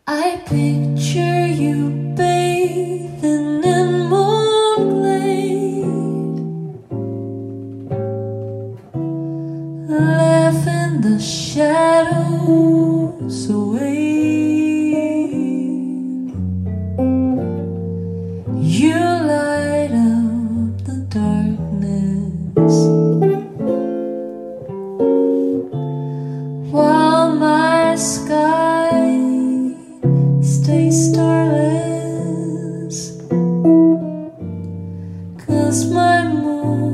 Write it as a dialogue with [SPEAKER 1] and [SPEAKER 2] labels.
[SPEAKER 1] I picture you bathing in moonlight, laughing the shadows away. You light up the darkness while my sky stays starless, 'cause my moon